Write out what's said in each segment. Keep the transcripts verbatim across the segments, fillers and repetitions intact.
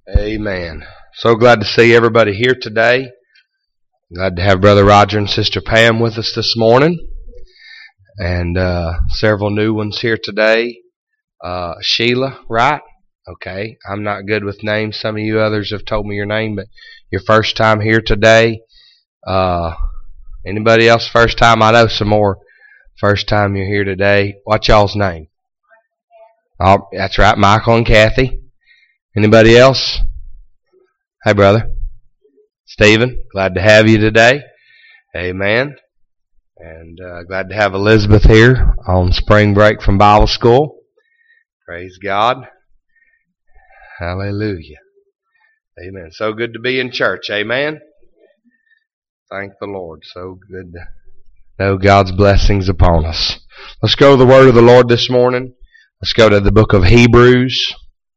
Amen. So glad to see everybody here today. Glad to have Brother Roger and Sister Pam with us this morning. And uh, several new ones here today. Uh, Sheila, right? Okay. I'm not good with names. Some of you others have told me your name, but your first time here today. Uh, anybody else first time? I know some more first time you're here today. What's y'all's name? Oh, that's right, Michael and Kathy. Anybody else? Hey, brother. Stephen, glad to have you today. Amen. And uh, glad to have Elizabeth here on spring break from Bible school. Praise God. Hallelujah. Amen. So good to be in church. Amen. Thank the Lord. So good to know God's blessings upon us. Let's go to the word of the Lord this morning. Let's go to the book of Hebrews.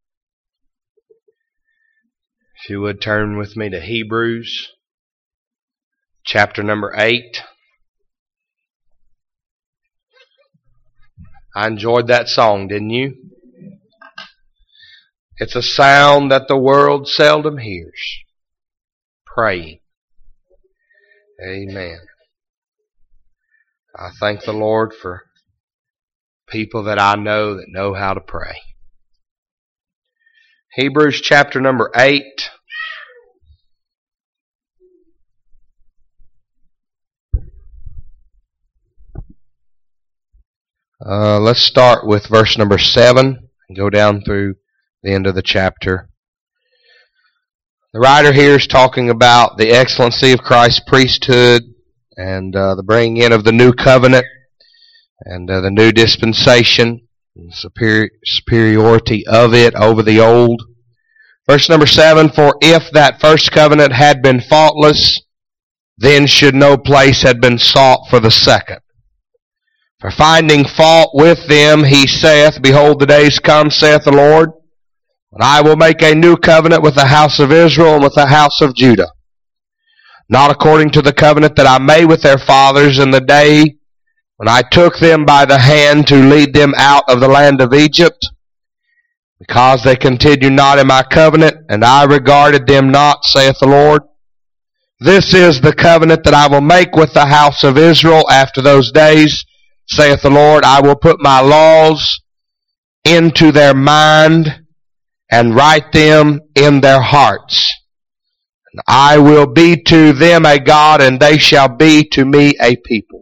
If you would turn with me to Hebrews, chapter number eight. I enjoyed that song, didn't you? It's a sound that the world seldom hears. Praying. Amen. I thank the Lord for people that I know that know how to pray. Hebrews chapter number eight. Uh, let's start with verse number seven and go down through the end of the chapter. The writer here is talking about the excellency of Christ's priesthood and uh, the bringing in of the new covenant and uh, the new dispensation and the superior, superiority of it over the old. Verse number seven, for if that first covenant had been faultless, then should no place have been sought for the second. For finding fault with them, he saith, behold, the days come, saith the Lord, when I will make a new covenant with the house of Israel and with the house of Judah. Not according to the covenant that I made with their fathers in the day when I took them by the hand to lead them out of the land of Egypt, because they continued not in my covenant, and I regarded them not, saith the Lord. This is the covenant that I will make with the house of Israel after those days, saith the Lord. I will put my laws into their mind and write them in their hearts. And I will be to them a God, and they shall be to me a people.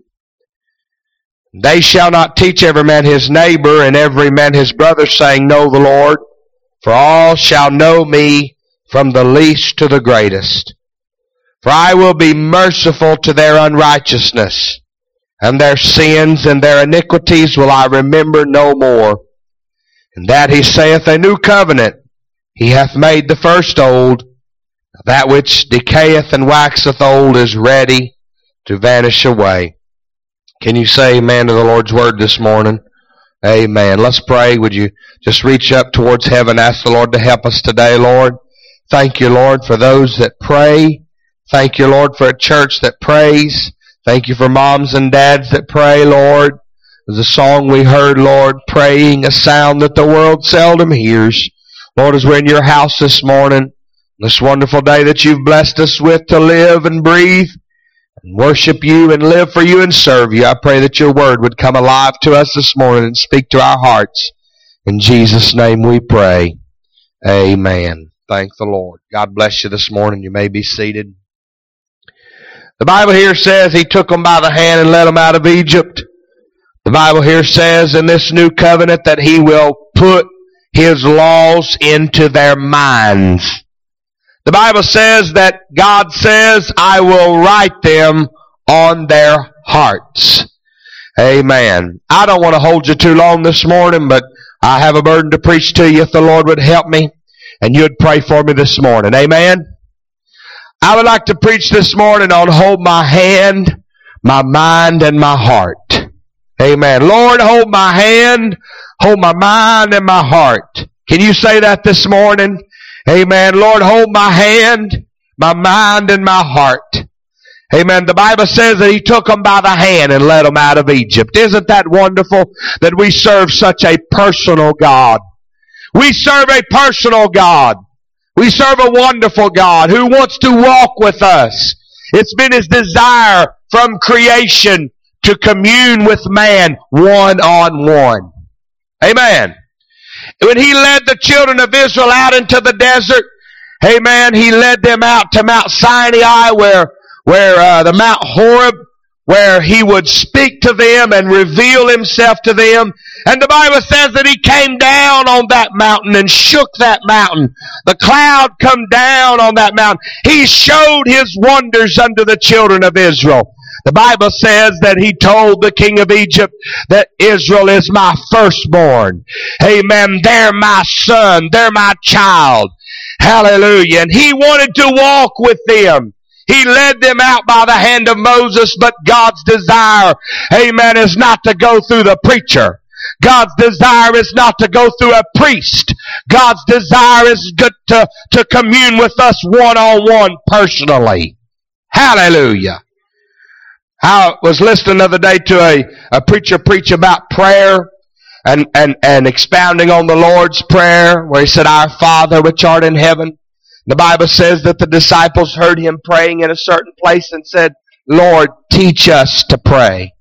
They shall not teach every man his neighbor and every man his brother, saying, know the Lord, for all shall know me from the least to the greatest. For I will be merciful to their unrighteousness, and their sins and their iniquities will I remember no more. And that he saith, a new covenant he hath made the first old. That which decayeth and waxeth old is ready to vanish away. Can you say amen to the Lord's word this morning? Amen. Let's pray. Would you just reach up towards heaven, ask the Lord to help us today, Lord. Thank you, Lord, for those that pray. Thank you, Lord, for a church that prays. Thank you for moms and dads that pray, Lord. There's a song we heard, Lord, praying, a sound that the world seldom hears. Lord, as we're in your house this morning, this wonderful day that you've blessed us with to live and breathe, and worship you and live for you and serve you, I pray that your word would come alive to us this morning and speak to our hearts. In Jesus' name we pray. Amen. Thank the Lord. God bless you this morning. You may be seated. The Bible here says he took them by the hand and led them out of Egypt. The Bible here says in this new covenant that he will put his laws into their minds. The Bible says that God says, I will write them on their hearts. Amen. I don't want to hold you too long this morning, but I have a burden to preach to you if the Lord would help me and you'd pray for me this morning. Amen. I would like to preach this morning on hold my hand, my mind, and my heart. Amen. Lord, hold my hand, hold my mind, and my heart. Can you say that this morning? Amen. Lord, hold my hand, my mind, and my heart. Amen. The Bible says that he took them by the hand and led them out of Egypt. Isn't that wonderful that we serve such a personal God? We serve a personal God. We serve a wonderful God who wants to walk with us. It's been His desire from creation to commune with man one-on-one. Amen. When He led the children of Israel out into the desert, amen, He led them out to Mount Sinai where, where uh, the Mount Horeb, where He would speak to them and reveal Himself to them. And the Bible says that He came down on that mountain and shook that mountain. The cloud come down on that mountain. He showed His wonders unto the children of Israel. The Bible says that He told the king of Egypt that Israel is my firstborn. Amen. They're my son. They're my child. Hallelujah. And He wanted to walk with them. He led them out by the hand of Moses, but God's desire, amen, is not to go through the preacher. God's desire is not to go through a priest. God's desire is good to, to commune with us one-on-one personally. Hallelujah. I was listening the other day to a, a preacher preach about prayer and, and, and expounding on the Lord's Prayer, where he said, Our Father which art in heaven. The Bible says that the disciples heard him praying in a certain place and said, Lord, teach us to pray.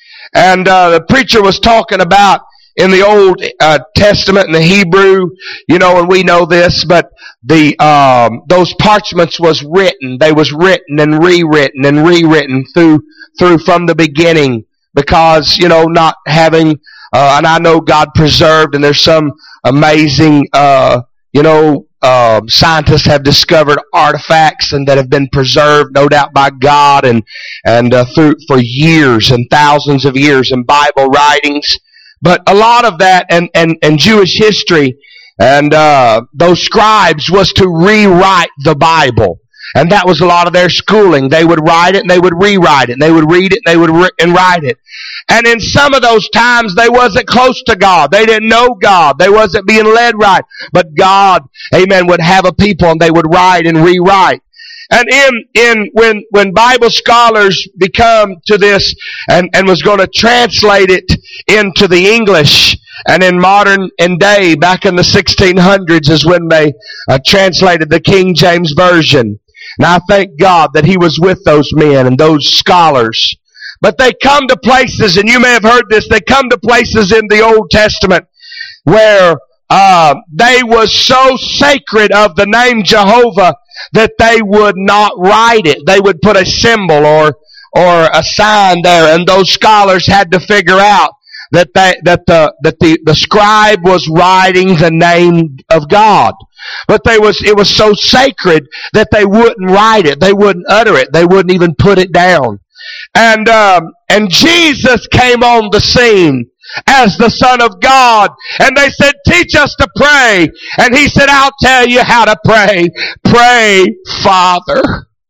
And uh, the preacher was talking about in the Old uh, Testament, in the Hebrew, you know, and we know this, but the um, those parchments was written. They was written and rewritten and rewritten through through from the beginning, because, you know, not having, uh, and I know God preserved, and there's some amazing, uh, you know, Uh, scientists have discovered artifacts and that have been preserved, no doubt, by God and and uh, through for years and thousands of years in Bible writings. But a lot of that and and, and Jewish history and uh, those scribes was to rewrite the Bible, and that was a lot of their schooling. They would write it and they would rewrite it, and they would read it and they would re- and write it. And in some of those times, they wasn't close to God. They didn't know God. They wasn't being led right. But God, amen, would have a people, and they would write and rewrite. And in, in, when, when Bible scholars become to this and, and was going to translate it into the English, and in modern and day, back in the sixteen hundreds is when they uh, translated the King James Version. And I thank God that He was with those men and those scholars. But they come to places, and you may have heard this, they come to places in the Old Testament where uh, they was so sacred of the name Jehovah that they would not write it. They would put a symbol or or a sign there, and those scholars had to figure out that they, that the that the, the scribe was writing the name of God. But they was it was so sacred that they wouldn't write it. They wouldn't utter it. They wouldn't even put it down. And um, and Jesus came on the scene as the Son of God. And they said, teach us to pray. And He said, I'll tell you how to pray. Pray, Father.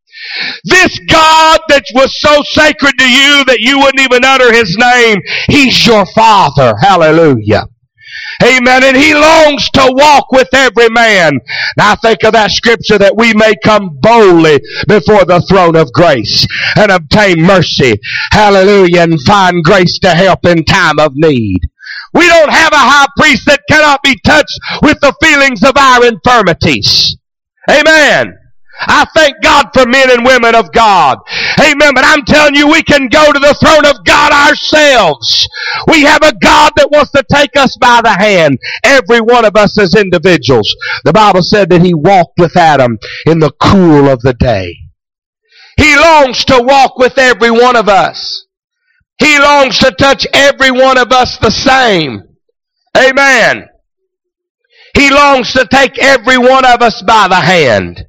This God that was so sacred to you that you wouldn't even utter His name, He's your Father. Hallelujah. Amen. And He longs to walk with every man. Now I think of that scripture that we may come boldly before the throne of grace and obtain mercy. Hallelujah. And find grace to help in time of need. We don't have a high priest that cannot be touched with the feelings of our infirmities. Amen. I thank God for men and women of God. Amen. But I'm telling you, we can go to the throne of God ourselves. We have a God that wants to take us by the hand. Every one of us as individuals. The Bible said that He walked with Adam in the cool of the day. He longs to walk with every one of us. He longs to touch every one of us the same. Amen. He longs to take every one of us by the hand.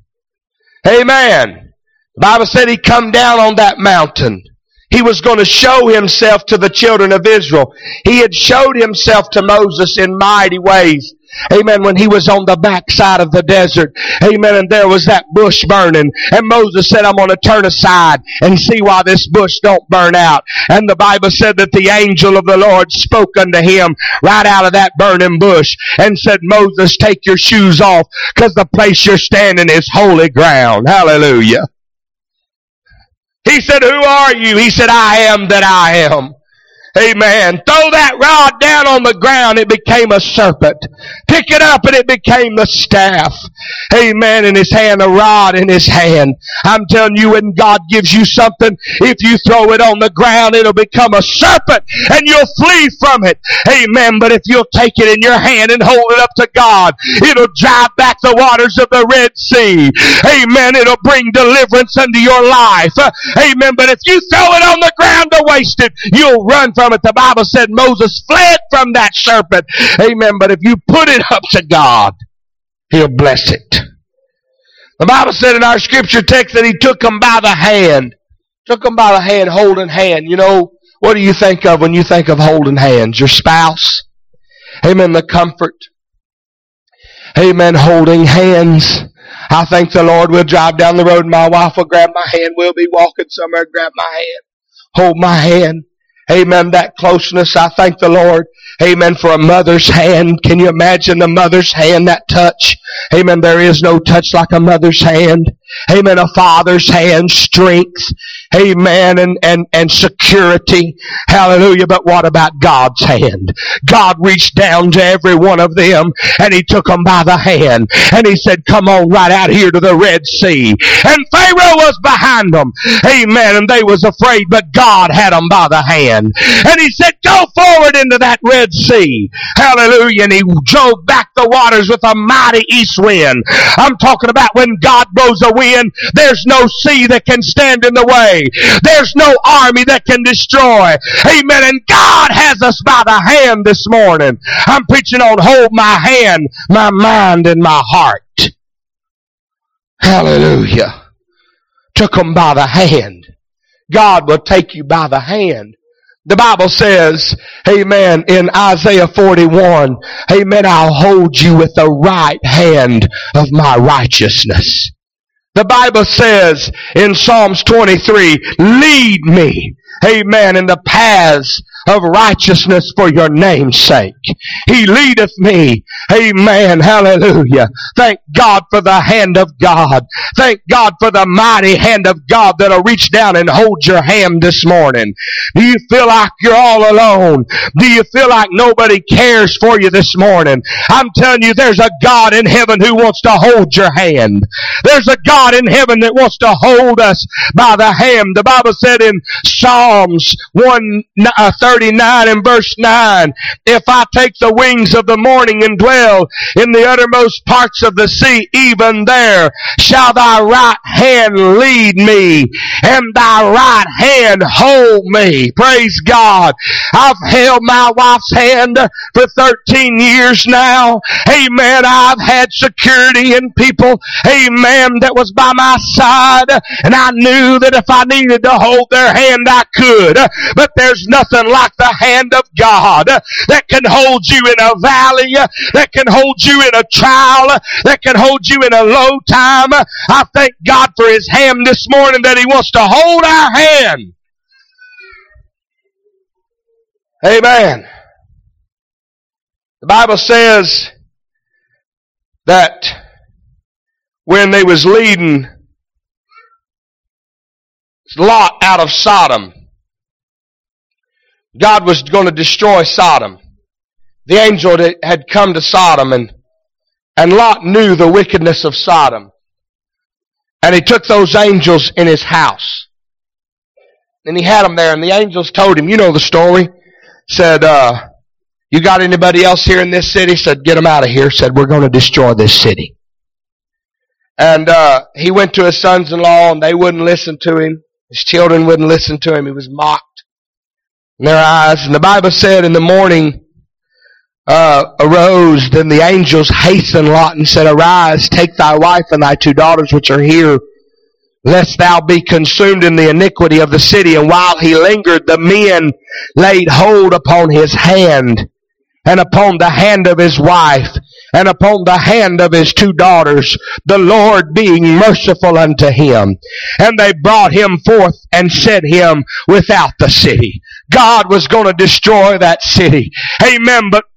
Amen. The Bible said He come down on that mountain. He was going to show Himself to the children of Israel. He had showed Himself to Moses in mighty ways. Amen. When he was on the backside of the desert. Amen. And there was that bush burning. And Moses said, I'm going to turn aside and see why this bush don't burn out. And the Bible said that the angel of the Lord spoke unto him right out of that burning bush and said, Moses, take your shoes off, because the place you're standing is holy ground. Hallelujah. He said, who are you? He said, I am that I am. Amen. Throw that rod down on the ground. It became a serpent. pick it up, and it became the staff. Amen. In his hand, a rod in his hand. I'm telling you, when God gives you something, if you throw it on the ground, it'll become a serpent, and you'll flee from it. Amen. But if you'll take it in your hand and hold it up to God, it'll drive back the waters of the Red Sea. Amen. It'll bring deliverance unto your life. Amen. But if you throw it on the ground to waste it, you'll run from it. The Bible said Moses fled from that serpent. Amen. But if you put it up to God, he'll bless it. The Bible said in our scripture text that he took them by the hand. Took them by the hand, holding hand. You know, what do you think of when you think of holding hands? Your spouse. Amen. The comfort. Amen. Holding hands. I thank the Lord. We'll drive down the road and my wife will grab my hand. We'll be walking somewhere, grab my hand. Hold my hand. Amen. That closeness. I thank the Lord. Amen. For a mother's hand. Can you imagine the mother's hand, that touch? Amen. There is no touch like a mother's hand. Amen. A father's hand, strength. Amen. And, and, and security. Hallelujah. But what about God's hand? God reached down to every one of them and he took them by the hand and he said, come on right out here to the Red Sea. And Pharaoh was behind them. Amen. And they was afraid, but God had them by the hand. And he said, go forward into that Red Sea. Hallelujah. And he drove back the waters with a mighty east wind. I'm talking about when God blows a wind, there's no sea that can stand in the way. There's no army that can destroy. Amen. And God has us by the hand this morning. I'm preaching on hold my hand, my mind, and my heart. Hallelujah. Took them by the hand. God will take you by the hand. The Bible says, amen, in Isaiah forty-one, amen, I'll hold you with the right hand of my righteousness. The Bible says in Psalms twenty-three, lead me, amen, in the paths of righteousness for your name's sake. He leadeth me. Amen. Hallelujah. Thank God for the hand of God. Thank God for the mighty hand of God that'll reach down and hold your hand this morning. Do you feel like you're all alone? Do you feel like nobody cares for you this morning? I'm telling you, there's a God in heaven who wants to hold your hand. There's a God in heaven that wants to hold us by the hand. The Bible said in Psalms one thirty-nine and verse nine, if I take the wings of the morning and dwell in the uttermost parts of the sea, even there shall thy right hand lead me, and thy right hand hold me. Praise God. I've held my wife's hand for thirteen years now. Amen. I've had security and people, amen, that was by my side, and I knew that if I needed to hold their hand, I could. But there's nothing like the hand of God that can hold you in a valley, that can hold you in a trial, that can hold you in a low time. I thank God for his hand this morning that he wants to hold our hand. Amen. The Bible says that when they was leading Lot out of Sodom, God was going to destroy Sodom. The angel had come to Sodom, and, and Lot knew the wickedness of Sodom. And he took those angels in his house. And he had them there, and the angels told him, you know the story, said, uh, you got anybody else here in this city? Said, get them out of here. Said, we're going to destroy this city. And uh, he went to his sons-in-law, and they wouldn't listen to him. His children wouldn't listen to him. He was mocked in their eyes. And the Bible said in the morning uh, arose, then the angels hastened Lot and said, arise, take thy wife and thy two daughters which are here, lest thou be consumed in the iniquity of the city. And while he lingered, the men laid hold upon his hand, and upon the hand of his wife, and upon the hand of his two daughters, the Lord being merciful unto him. And they brought him forth and set him without the city. God was going to destroy that city. Amen. But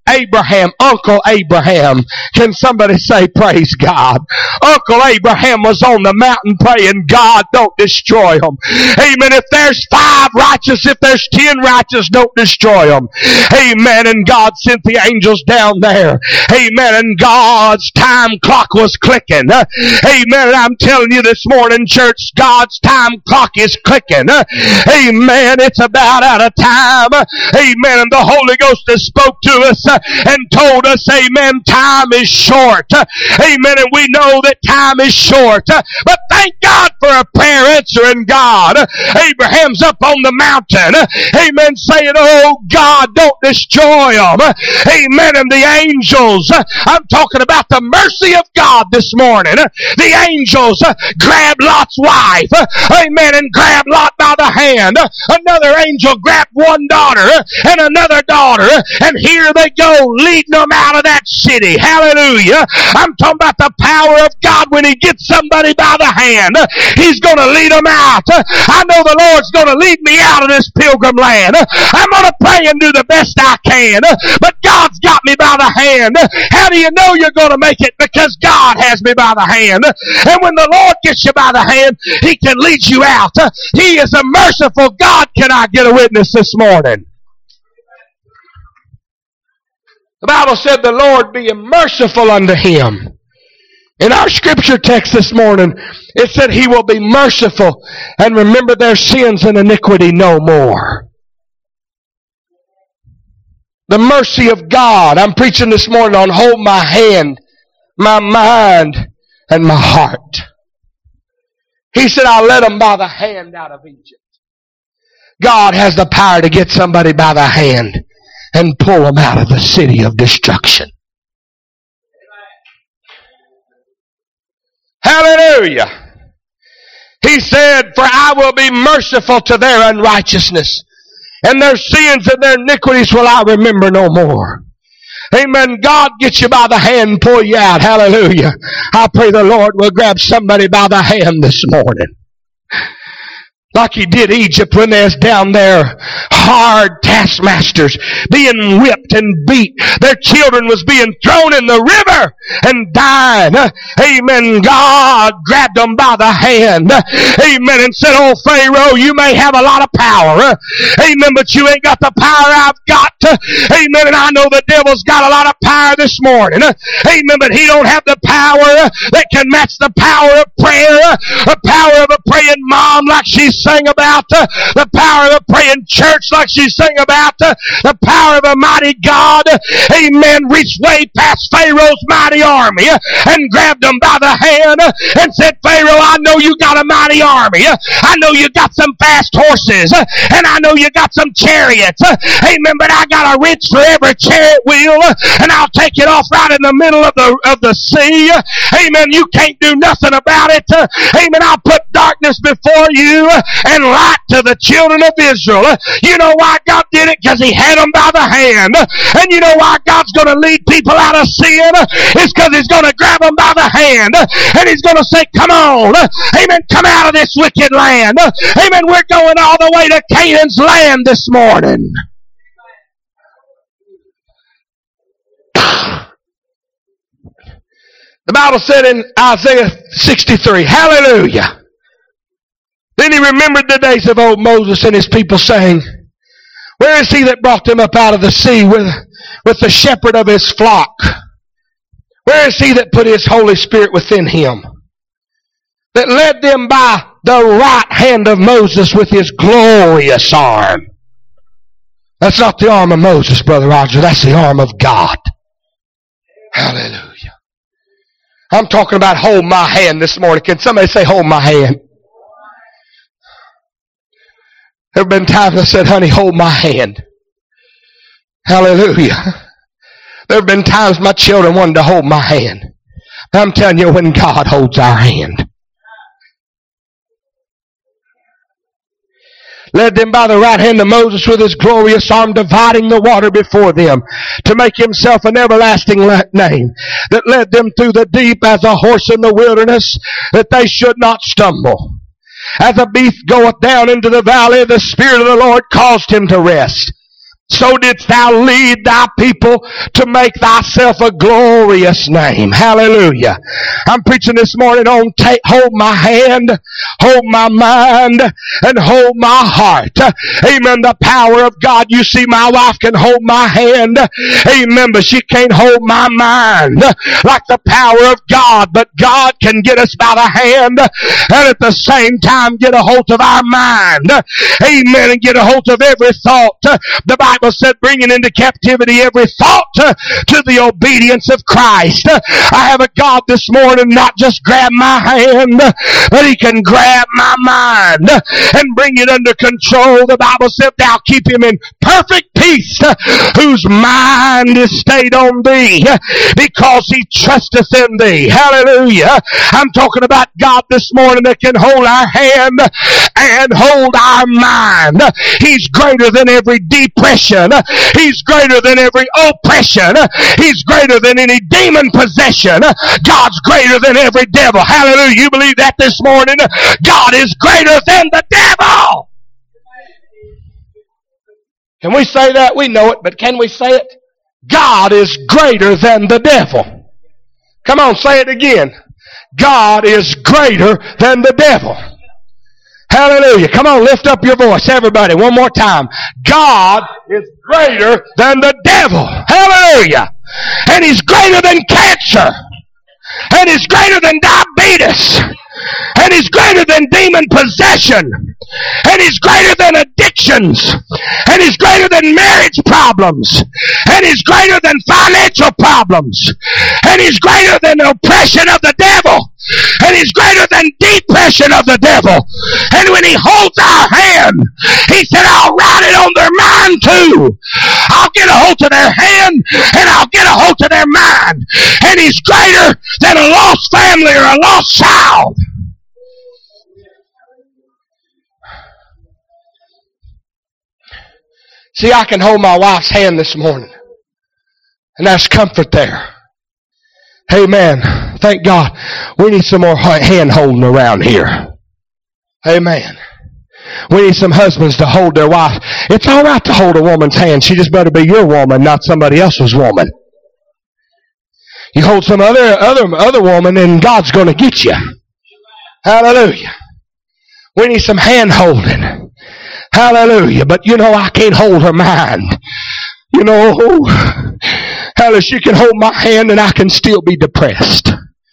Abraham, Uncle Abraham. Can somebody say praise God? Uncle Abraham was on the mountain praying, God, don't destroy them. Amen. If there's five righteous, if there's ten righteous, don't destroy them. Amen. And God sent the angels down there. Amen. And God's time clock was clicking. Amen. And I'm telling you this morning, church, God's time clock is clicking. Amen. It's about out of time. Amen. And the Holy Ghost has spoke to us and told us, amen, time is short. Amen. And we know that time is short. But thank God for a prayer answering God. Abraham's up on the mountain. Amen. Saying, oh God, don't destroy them. Amen. And the angels, I'm talking about the mercy of God this morning. The angels grabbed Lot's wife. Amen. And grabbed Lot by the hand. Another angel grabbed one daughter and another daughter. And here they go, leading them out of that city. Hallelujah. I'm talking about the power of God when He gets somebody by the hand. He's going to lead them out. I know the Lord's going to lead me out of this pilgrim land. I'm going to pray and do the best I can. But God's got me by the hand. How do you know you're going to make it? Because God has me by the hand. And when the Lord gets you by the hand, He can lead you out. He is a merciful God. Can I get a witness this morning? The Bible said the Lord be merciful unto him. In our scripture text this morning, it said He will be merciful and remember their sins and iniquity no more. The mercy of God. I'm preaching this morning on hold my hand, my mind, and my heart. He said, I led them by the hand out of Egypt. God has the power to get somebody by the hand and pull them out of the city of destruction. Hallelujah. He said, for I will be merciful to their unrighteousness, and their sins and their iniquities will I remember no more. Amen. God gets you by the hand and pull you out. Hallelujah. I pray the Lord will grab somebody by the hand this morning. Like He did Egypt when they was down there, hard taskmasters, being whipped and beat. Their children was being thrown in the river and dying. Amen. God grabbed them by the hand. Amen. And said, oh Pharaoh, you may have a lot of power. Amen. But you ain't got the power I've got. Amen. And I know the devil's got a lot of power this morning. Amen. But he don't have the power that can match the power of prayer. The power of a praying mom like she's sang about, uh, the power of a praying church like she sang about, uh, the power of a mighty God, amen, reached way past Pharaoh's mighty army uh, and grabbed them by the hand uh, and said, Pharaoh, I know you got a mighty army. Uh, I know you got some fast horses uh, and I know you got some chariots. Uh, amen, but I got a wrench for every chariot wheel uh, and I'll take it off right in the middle of the, of the sea. Uh, amen, you can't do nothing about it. Uh, amen, I'll put darkness before you uh, and light to the children of Israel. You know why God did it? Because He had them by the hand. And you know why God's going to lead people out of sin? It's because He's going to grab them by the hand. And He's going to say, come on. Amen. Come out of this wicked land. Amen. We're going all the way to Canaan's land this morning. The Bible said in Isaiah sixty-three, hallelujah. Then He remembered the days of old Moses and his people, saying, where is He that brought them up out of the sea with, with the shepherd of his flock? Where is He that put His Holy Spirit within him? That led them by the right hand of Moses with His glorious arm. That's not the arm of Moses, Brother Roger. That's the arm of God. Hallelujah. I'm talking about hold my hand this morning. Can somebody say hold my hand? There have been times I said, honey, hold my hand. Hallelujah. There have been times my children wanted to hold my hand. But I'm telling you, when God holds our hand. Led them by the right hand of Moses with His glorious arm, dividing the water before them, to make Himself an everlasting name, that led them through the deep as a horse in the wilderness, that they should not stumble. As a beast goeth down into the valley, the Spirit of the Lord caused him to rest. So didst thou lead thy people to make thyself a glorious name. Hallelujah. I'm preaching this morning on take, hold my hand, hold my mind, and hold my heart. Amen. The power of God. You see, my wife can hold my hand. Amen. But she can't hold my mind like the power of God. But God can get us by the hand and at the same time get a hold of our mind. Amen. And get a hold of every thought. The Bible Bible said, bringing into captivity every thought uh, to the obedience of Christ. Uh, I have a God this morning not just grab my hand, uh, but He can grab my mind uh, and bring it under control. The Bible said, thou keep him in perfect peace, uh, whose mind is stayed on thee, uh, because he trusteth in thee. Hallelujah. I'm talking about God this morning that can hold our hand and hold our mind. He's greater than every depression. He's greater than every oppression. He's greater than any demon possession. God's greater than every devil. Hallelujah. You believe that this morning? God is greater than the devil. Can we say that? We know it, but can we say it? God is greater than the devil. Come on, say it again. God is greater than the devil. Hallelujah. Come on, lift up your voice, everybody, one more time. God is greater than the devil. Hallelujah. And He's greater than cancer. And He's greater than diabetes. And He's greater than demon possession. And He's greater than addictions. And He's greater than marriage problems. And He's greater than financial problems. And He's greater than the oppression of the devil. And He's greater than depression of the devil. And when He holds our hand, He said, I'll write it on their mind too. I'll get a hold of their hand and I'll get a hold of their mind. And He's greater than a lost family or a lost child. See, I can hold my wife's hand this morning. And there's comfort there. Amen. Thank God. We need some more hand holding around here. Amen. We need some husbands to hold their wife. It's all right to hold a woman's hand. She just better be your woman, not somebody else's woman. You hold some other other other woman and God's going to get you. Hallelujah. We need some hand holding. Hallelujah. But you know, I can't hold her mind. You know, hallelujah, she can hold my hand and I can still be depressed.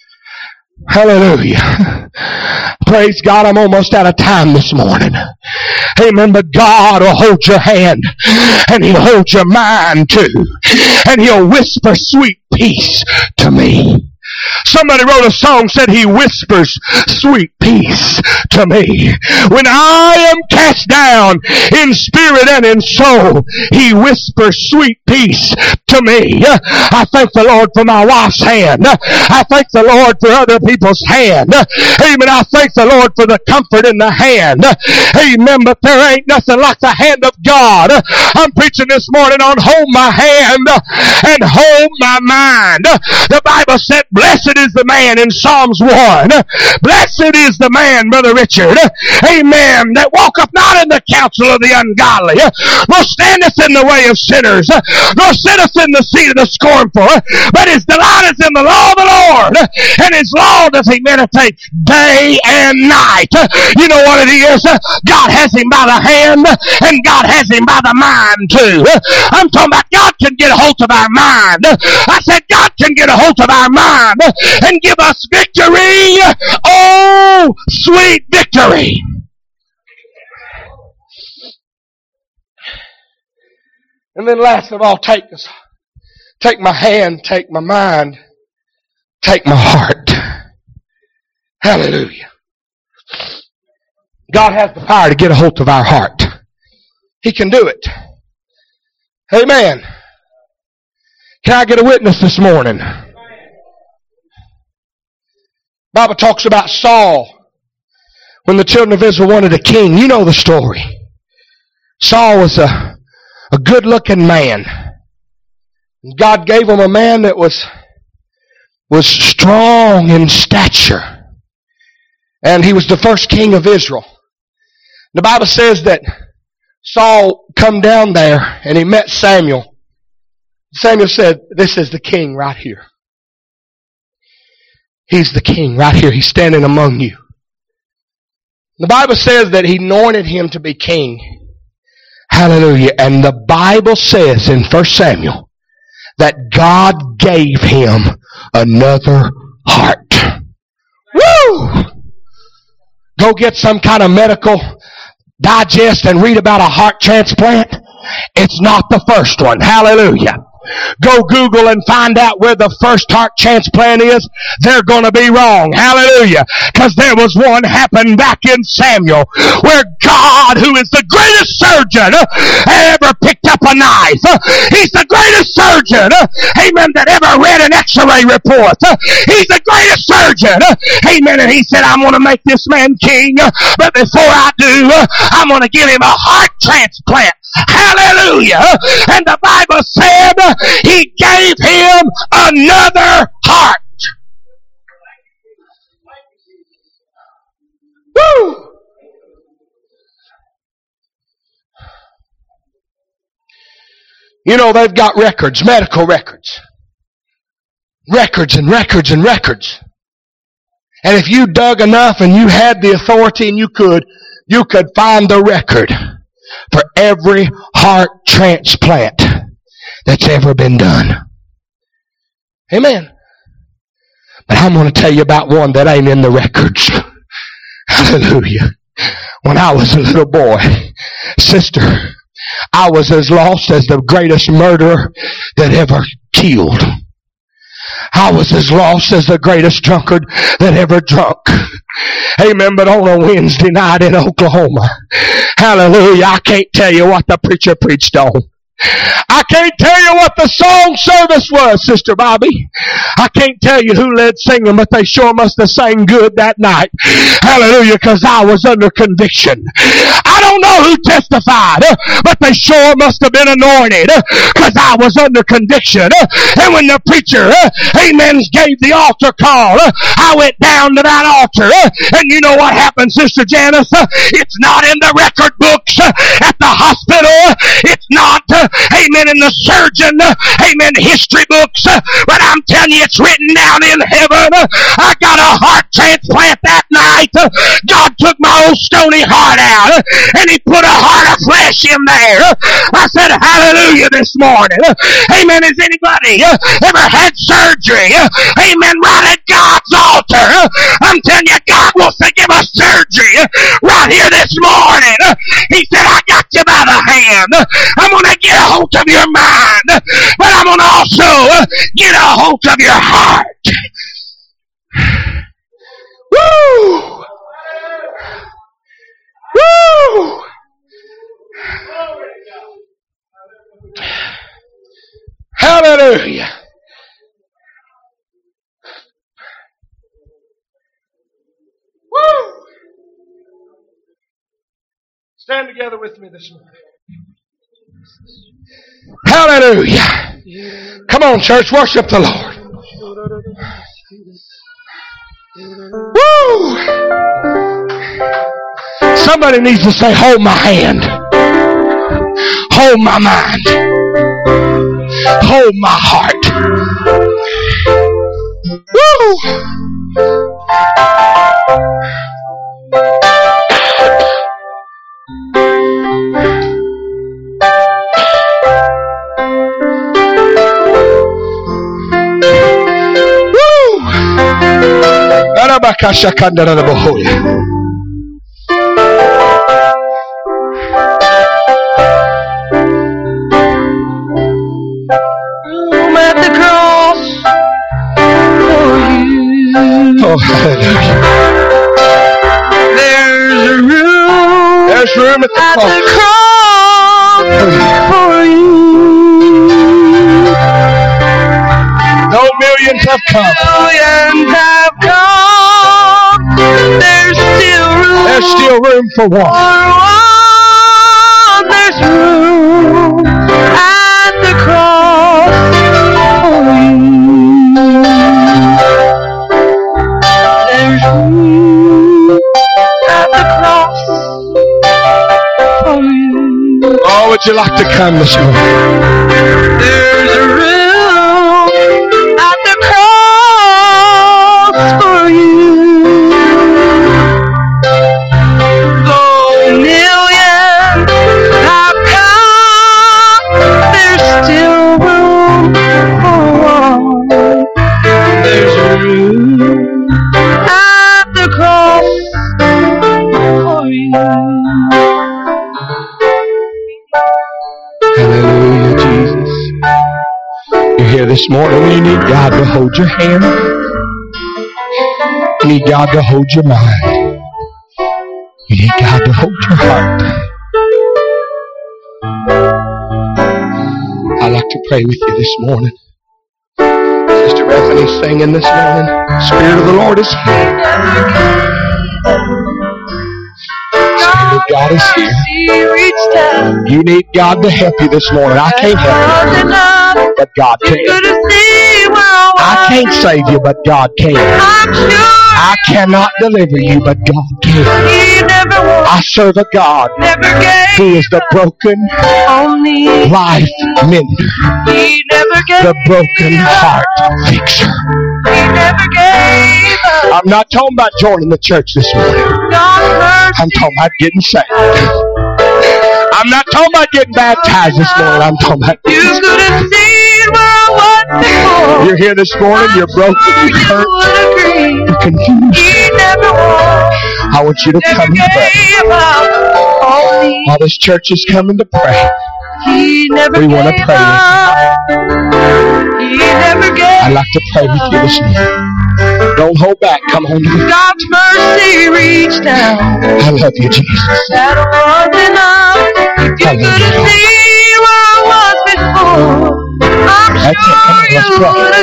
Hallelujah. Praise God, I'm almost out of time this morning. Amen. But God will hold your hand and He'll hold your mind too. And He'll whisper sweet peace to me. Somebody wrote a song, said He whispers sweet peace to me. When I am cast down in spirit and in soul, He whispers sweet peace to me. I thank the Lord for my wife's hand. I thank the Lord for other people's hand. Amen. I thank the Lord for the comfort in the hand. Amen. But there ain't nothing like the hand of God. I'm preaching this morning on hold my hand and hold my mind. The Bible said, blessed is the man in Psalms one. Blessed is the man, Brother Richard, amen, that walketh not in the counsel of the ungodly, nor standeth in the way of sinners, nor sitteth in the seat of the scornful, but his delight is in the law of the Lord, and his law does he meditate day and night. You know what it is? God has him by the hand, and God has him by the mind too. I'm talking about God can get a hold of our mind. I said God can get a hold of our mind and give us victory. Oh, sweet victory. And then last of all, take us. Take my hand, take my mind, take my heart. Hallelujah. God has the power to get a hold of our heart. He can do it. Amen. Can I get a witness this morning? Bible talks about Saul when the children of Israel wanted a king. You know the story. Saul was a, a good-looking man. God gave him a man that was, was strong in stature. And he was the first king of Israel. The Bible says that Saul come down there and he met Samuel. Samuel said, this is the king right here. He's the king right here. He's standing among you. The Bible says that he anointed him to be king. Hallelujah. And the Bible says in First Samuel that God gave him another heart. Woo! Go get some kind of medical digest and read about a heart transplant. It's not the first one. Hallelujah. Go Google and find out where the first heart transplant is. They're going to be wrong. Hallelujah. Because there was one happened back in Samuel where God, who is the greatest surgeon ever picked up a knife. He's the greatest surgeon, amen, that ever read an x-ray report. He's the greatest surgeon, amen, and he said, I'm going to make this man king, but before I do, I'm going to give him a heart transplant. Hallelujah. And the Bible said he gave him another heart. Woo! You know, they've got records, medical records. Records and records and records. And if you dug enough and you had the authority and you could, you could find the record for every heart transplant that's ever been done. Amen. But I'm going to tell you about one that ain't in the records. Hallelujah. When I was a little boy, sister, I was as lost as the greatest murderer that ever killed. I was as lost as the greatest drunkard that ever drunk. Amen. But on a Wednesday night in Oklahoma, hallelujah, I can't tell you what the preacher preached on. I can't tell you what the song service was, Sister Bobby. I can't tell you who led singing, but they sure must have sang good that night. Hallelujah, because I was under conviction. I don't know who testified, but they sure must have been anointed because I was under conviction. And when the preacher, amen, gave the altar call, I went down to that altar. And you know what happened, Sister Janice? It's not in the record books at the hospital. It's not, amen, in the surgeon, amen, history books. But I'm telling you, it's written down in heaven. I got a heart transplant that night. God took my old stony heart out and he put a heart of flesh in there. I said hallelujah this morning. Amen. Has anybody ever had surgery? Amen. Right at God's altar. I'm telling you, God wants to give us surgery right here this morning. He said, I got you by the hand. I'm going to get a hold of your mind, but I'm going to also get a hold of your heart. Woo! Woo! Hallelujah. Woo! Stand together with me this morning. Hallelujah. Come on, church, worship the Lord. Woo! Somebody needs to say, hold my hand. Hold my mind. Hold my heart. Woo! I'm at the cross for you. Oh, hallelujah. There's a room. There's room at the at cross, the cross for you. for you. No millions have come. Millions have come. There's still room. There's still room for one. For one. There's room at the cross for you. There's room at the cross for you. would you like to come this morning? There's a room at the cross for you. Though millions have come, there's still room for one. There's room at the cross for you. Hallelujah, Jesus. You're here this morning and you need God to hold your hand. You need God to hold your mind. You need God to hold your heart. I'd like to pray with you this morning. Sister Bethany's singing this morning. The Spirit of the Lord is here. Spirit of God is here. You need God to help you this morning. I can't help you, but God can. I can't save you, but God can. I cannot deliver you, but God can. I serve a God who is the broken life mender, the broken heart fixer. I'm not talking about joining the church this morning. I'm talking about getting saved. I'm not talking about getting baptized this morning. I'm talking about getting saved. You're here this morning. You're broken. You're hurt. You're confused. I want you to come and pray. While this church is coming to pray, we want to pray with you. I'd like to pray with you this morning. Don't hold back. Come on to me. God's mercy reached down. I love you, Jesus. That was enough. If you could have seen where I was before, I'm That's it. Come on, sure let's you pray. would have.